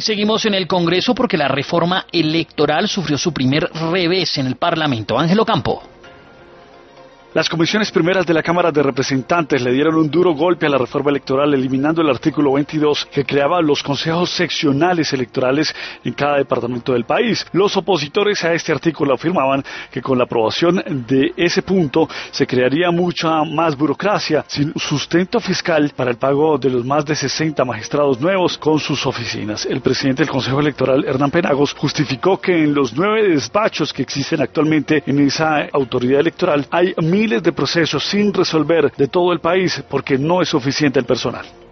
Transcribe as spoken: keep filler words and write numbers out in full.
Seguimos en el Congreso porque la reforma electoral sufrió su primer revés en el Parlamento. Ángelo Campo. Las comisiones primeras de la Cámara de Representantes le dieron un duro golpe a la reforma electoral, eliminando el artículo veintidós que creaba los consejos seccionales electorales en cada departamento del país. Los opositores a este artículo afirmaban que con la aprobación de ese punto se crearía mucha más burocracia, sin sustento fiscal para el pago de los más de sesenta magistrados nuevos con sus oficinas. El presidente del Consejo Electoral, Hernán Penagos, justificó que en los nueve despachos que existen actualmente en esa autoridad electoral hay miles de procesos sin resolver de todo el país porque no es suficiente el personal.